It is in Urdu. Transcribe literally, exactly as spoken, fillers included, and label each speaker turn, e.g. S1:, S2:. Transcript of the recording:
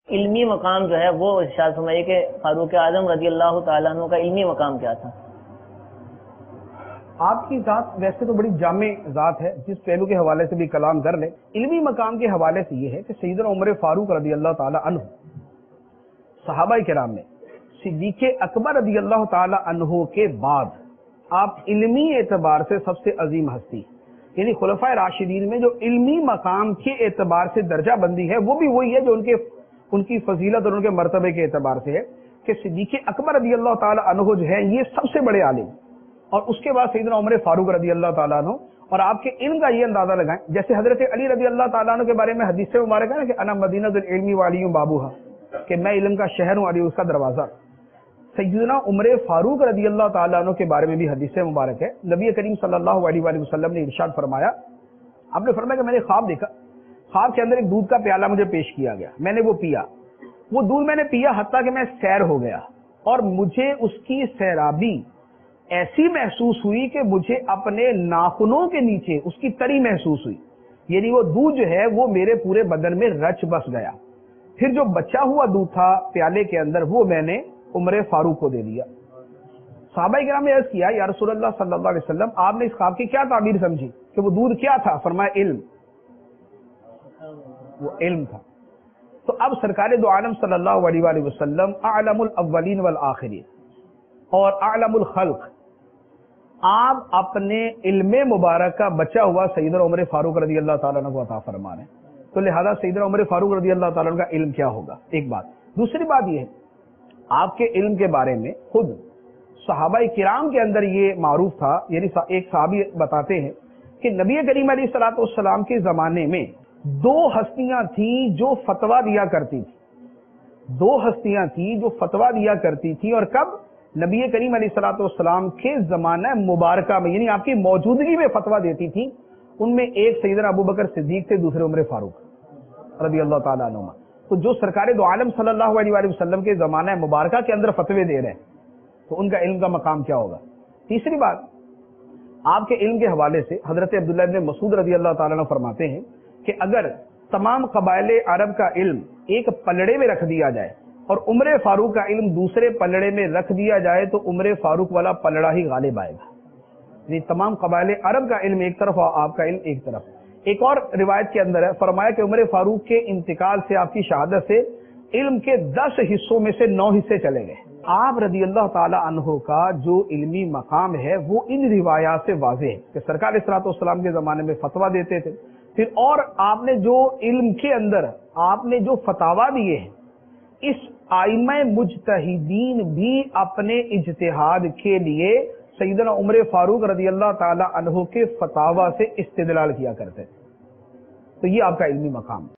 S1: علمی مقام جو ہے وہ ارشاد فرمائیے کہ فاروق اعظم رضی اللہ تعالیٰ عنہ کا علمی مقام کیا تھا؟
S2: آپ کی ذات ویسے تو بڑی جامع ذات ہے، جس پہلو کے حوالے سے بھی کلام کر لیں۔ علمی مقام کے حوالے سے یہ ہے کہ سیدنا عمر فاروق رضی اللہ تعالیٰ عنہ صحابہ کرام میں صدیق اکبر رضی اللہ تعالیٰ عنہ کے بعد آپ علمی اعتبار سے سب سے عظیم ہستی، یعنی خلفائے راشدین میں جو علمی مقام کے اعتبار سے درجہ بندی ہے وہ بھی وہی ہے جو ان کے ان کی فضیلت اور ان کے مرتبے کے اعتبار سے ہے کہ صدیق اکبر رضی اللہ تعالیٰ عنہ جو ہے یہ سب سے بڑے عالم، اور اس کے بعد سیدنا عمر فاروق رضی اللہ تعالیٰ عنہ۔ اور آپ کے علم کا یہ اندازہ لگائیں، جیسے حضرت علی رضی اللہ تعالیٰ عنہ کے بارے میں حدیث مبارک ہے نا کہ انا مدینۃ العلم والی ہوں بابوہا، کہ میں علم کا شہر ہوں، علی اس کا دروازہ۔ سیدنا عمر فاروق رضی اللہ تعالیٰ عنہ کے بارے میں بھی حدیث مبارک ہے، نبی کریم صلی اللہ علیہ وآلہ وسلم نے ارشاد فرمایا، آپ نے فرمایا کہ میں نے خواب دیکھا، خواب کے اندر ایک دودھ کا پیالہ مجھے پیش کیا گیا، میں نے وہ پیا، وہ دودھ میں نے پیا حتیٰ کہ میں سیر ہو گیا، اور مجھے اس کی سیرابی ایسی محسوس ہوئی کہ مجھے اپنے ناخنوں کے نیچے اس کی تری محسوس ہوئی، یعنی وہ دودھ جو ہے وہ میرے پورے بدن میں رچ بس گیا۔ پھر جو بچا ہوا دودھ تھا پیالے کے اندر وہ میں نے عمر فاروق کو دے دیا۔ صحابہ کرام نے عرض کیا یا رسول اللہ صلی اللہ علیہ وسلم، آپ نے اس خواب کی کیا تعبیر سمجھی کہ وہ دودھ کیا تھا؟ فرمایا علم، وہ علم تھا۔ تو اب سرکار دو عالم صلی اللہ علیہ وآلہ وسلم اعلم الاولین والآخرین اور اعلم الخلق، آپ اپنے علم مبارک کا بچا ہوا سیدنا عمر فاروق رضی اللہ تعالیٰ عنہ کو عطا فرما رہے ہیں، تو لہذا سیدنا عمر فاروق رضی اللہ تعالیٰ عنہ کا علم کیا ہوگا؟ ایک بات۔ دوسری بات یہ ہے آپ کے علم کے بارے میں خود صحابہ کرام کے اندر یہ معروف تھا، یعنی ایک صحابی بتاتے ہیں کہ نبی کریم علیہ الصلوۃ والسلام کے زمانے میں دو ہستیاں تھیں جو فتویٰ دیا کرتی تھی، دو ہستیاں تھیں جو فتویٰ دیا کرتی تھی، اور کب؟ نبی کریم علیہ الصلوۃ والسلام کے زمانہ مبارکہ میں، یعنی آپ کی موجودگی میں فتویٰ دیتی تھی۔ ان میں ایک سیدنا ابو بکر صدیق تھے، دوسرے عمر فاروق رضی اللہ تعالیٰ عنہ۔ تو جو سرکار دو عالم صلی اللہ علیہ وآلہ وسلم کے زمانہ مبارکہ کے اندر فتوے دے رہے ہیں تو ان کا علم کا مقام کیا ہوگا؟ تیسری بات، آپ کے علم کے حوالے سے حضرت عبداللہ ابن مسعود رضی اللہ تعالیٰ عنہ فرماتے ہیں کہ اگر تمام قبائل عرب کا علم ایک پلڑے میں رکھ دیا جائے اور عمر فاروق کا علم دوسرے پلڑے میں رکھ دیا جائے تو عمر فاروق والا پلڑا ہی غالب آئے گا، یعنی تمام قبائل عرب کا علم ایک طرف اور آپ کا علم ایک طرف۔ ایک اور روایت کے اندر ہے فرمایا کہ عمر فاروق کے انتقال سے، آپ کی شہادت سے، علم کے دس حصوں میں سے نو حصے چلے گئے۔ آپ رضی اللہ تعالی عنہ کا جو علمی مقام ہے وہ ان روایات سے واضح ہے کہ سرکار علیہ الصلوۃ والسلام کے زمانے میں فتویٰ دیتے تھے، پھر اور آپ نے جو علم کے اندر آپ نے جو فتاویٰ دیے ہیں، اس ائمہ مجتہدین بھی اپنے اجتہاد کے لیے سیدنا عمر فاروق رضی اللہ تعالی عنہ کے فتاویٰ سے استدلال کیا کرتے، تو یہ آپ کا علمی مقام ہے۔